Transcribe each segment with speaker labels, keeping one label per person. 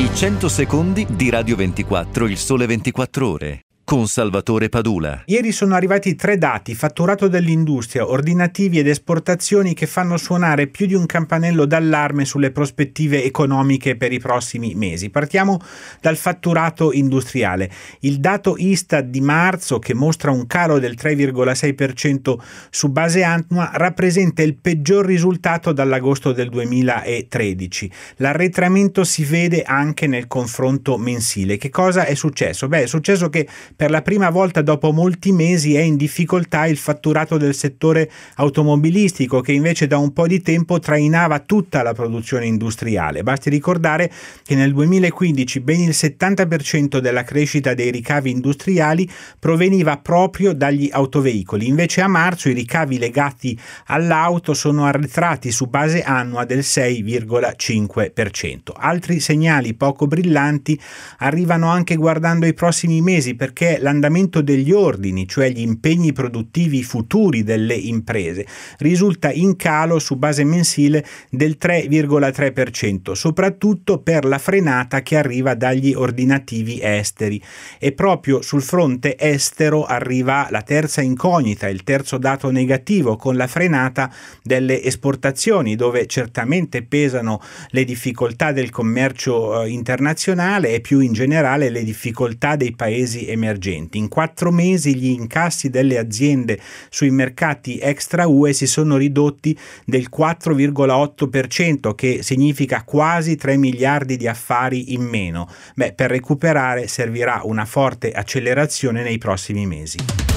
Speaker 1: I 100 secondi di Radio 24, il sole 24 ore. Con Salvatore Padula.
Speaker 2: Ieri sono arrivati 3 dati: fatturato dell'industria, ordinativi ed esportazioni, che fanno suonare più di un campanello d'allarme sulle prospettive economiche per i prossimi mesi. Partiamo dal fatturato industriale. Il dato Istat di marzo, che mostra un calo del 3,6% su base annua, rappresenta il peggior risultato dall'agosto del 2013. L'arretramento si vede anche nel confronto mensile. Che cosa è successo? È successo che per la prima volta dopo molti mesi è in difficoltà il fatturato del settore automobilistico, che invece da un po' di tempo trainava tutta la produzione industriale. Basti ricordare che nel 2015 ben il 70% della crescita dei ricavi industriali proveniva proprio dagli autoveicoli. Invece a marzo i ricavi legati all'auto sono arretrati su base annua del 6,5%. Altri segnali poco brillanti arrivano anche guardando i prossimi mesi, perché l'andamento degli ordini, cioè gli impegni produttivi futuri delle imprese, risulta in calo su base mensile del 3,3%, soprattutto per la frenata che arriva dagli ordinativi esteri. E proprio sul fronte estero arriva la terza incognita, il terzo dato negativo, con la frenata delle esportazioni, dove certamente pesano le difficoltà del commercio internazionale e più in generale le difficoltà dei paesi emergenti. In 4 mesi gli incassi delle aziende sui mercati extra UE si sono ridotti del 4,8%, che significa quasi 3 miliardi di affari in meno. Per recuperare servirà una forte accelerazione nei prossimi mesi.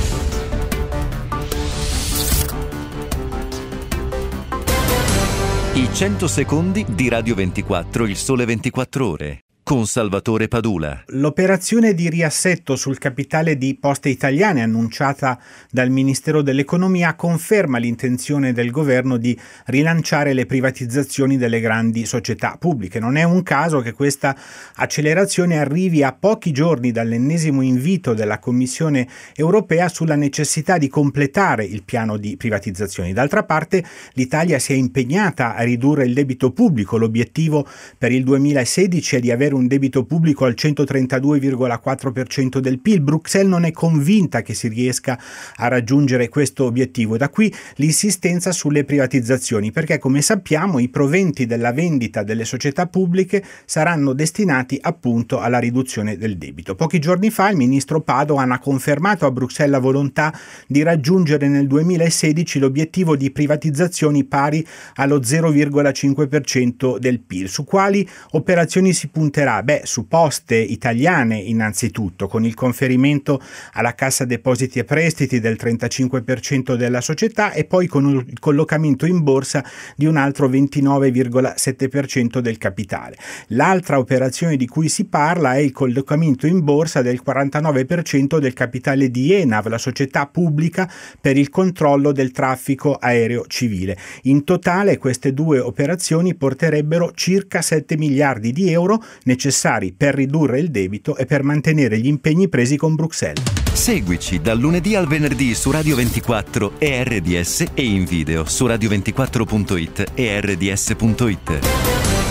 Speaker 1: I 100 secondi di Radio 24, il sole 24 ore. Con Salvatore Padula.
Speaker 2: L'operazione di riassetto sul capitale di Poste Italiane, annunciata dal Ministero dell'Economia, conferma l'intenzione del governo di rilanciare le privatizzazioni delle grandi società pubbliche. Non è un caso che questa accelerazione arrivi a pochi giorni dall'ennesimo invito della Commissione europea sulla necessità di completare il piano di privatizzazioni. D'altra parte, l'Italia si è impegnata a ridurre il debito pubblico. L'obiettivo per il 2016 è di avere un debito pubblico al 132,4% del PIL. Bruxelles non è convinta che si riesca a raggiungere questo obiettivo. Da qui l'insistenza sulle privatizzazioni, perché come sappiamo i proventi della vendita delle società pubbliche saranno destinati appunto alla riduzione del debito. Pochi giorni fa il ministro Padoan ha confermato a Bruxelles la volontà di raggiungere nel 2016 l'obiettivo di privatizzazioni pari allo 0,5% del PIL. Su quali operazioni si punterà? Su Poste Italiane innanzitutto, con il conferimento alla Cassa Depositi e Prestiti del 35% della società e poi con il collocamento in borsa di un altro 29,7% del capitale. L'altra operazione di cui si parla è il collocamento in borsa del 49% del capitale di ENAV, la società pubblica per il controllo del traffico aereo civile. In totale queste 2 operazioni porterebbero circa 7 miliardi di euro necessari per ridurre il debito e per mantenere gli impegni presi con Bruxelles.
Speaker 1: Seguici dal lunedì al venerdì su Radio 24 e RDS e in video su radio24.it e rds.it.